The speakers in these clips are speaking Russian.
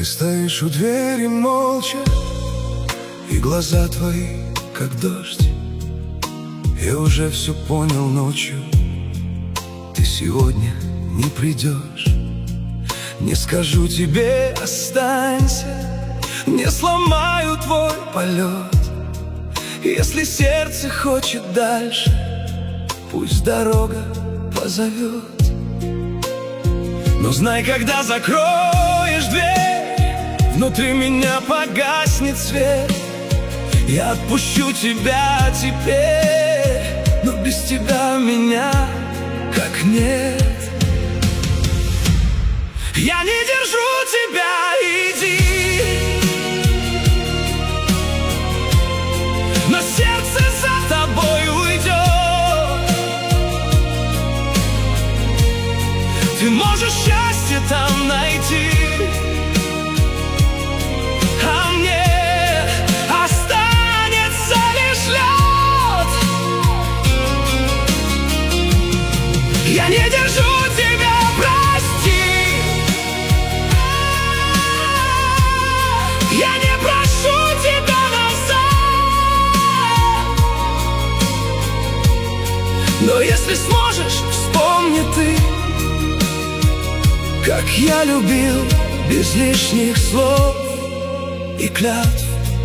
стоишь у двери молча, и глаза твои, как дождь. Я уже все понял ночью. Ты сегодня не придешь. Не скажу тебе останься, не сломаю твой полет. Если сердце хочет дальше, пусть дорога позовет. Но знай, когда закроешь дверь, внутри меня погаснет свет. Я отпущу тебя теперь, но без тебя меня как нет. Я не держу тебя, иди, но сердце за тобой уйдет. Ты можешь счастье там найти, а мне останется лишь лед. Я не держу тебя, прости. Я не прошу тебя назад, но если сможешь, вспомни ты, как я любил без лишних слов и клятв.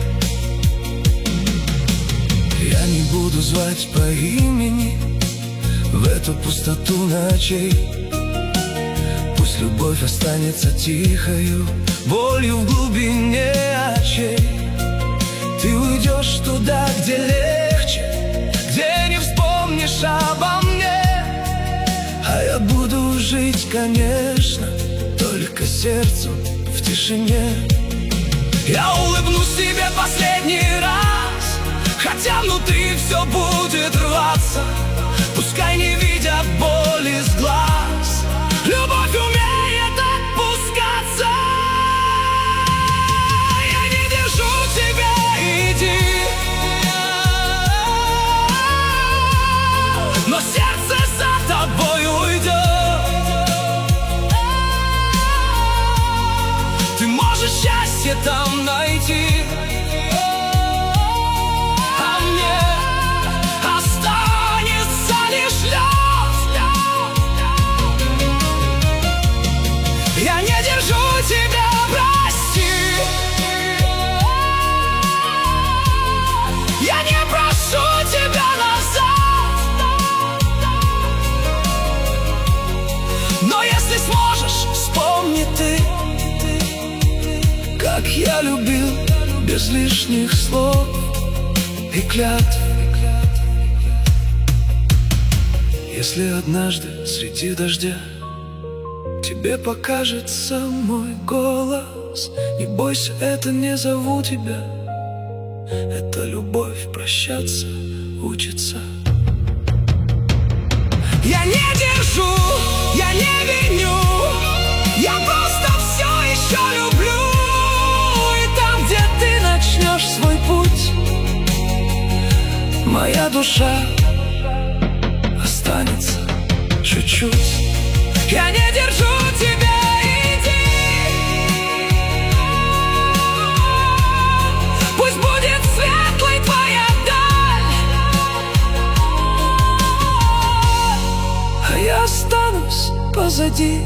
Я не буду звать по имени в эту пустоту ночей. Пусть любовь останется тихою болью в глубине очей. Ты уйдешь туда, где легче, где не вспомнишь обо мне. А я буду жить, конечно, только сердцу в тишине. Я улыбнусь тебе последний раз, хотя внутри все будет рваться. Пускай не видят боли с глаз, любовь умеет отпускаться. Я не держу тебя, иди, но сердце за тобой уйдет. Ты можешь счастье там найти, а мне останется лишь лед. Я не держу тебя, прости. Я не прошу тебя назад, но если сможешь, вспомни ты, как я любил без лишних слов и клятв. Если однажды среди дождя тебе покажется мой голос, не бойся, это не зову тебя, это любовь прощаться учится. Я не держу, я не виню, я просто все еще люблю. И там, где ты начнешь свой путь, моя душа останется чуть-чуть. Я не держу тебя, иди, пусть будет светлой твоя даль, а я останусь позади,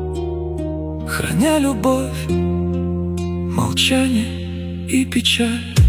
храня любовь, молчание и печаль.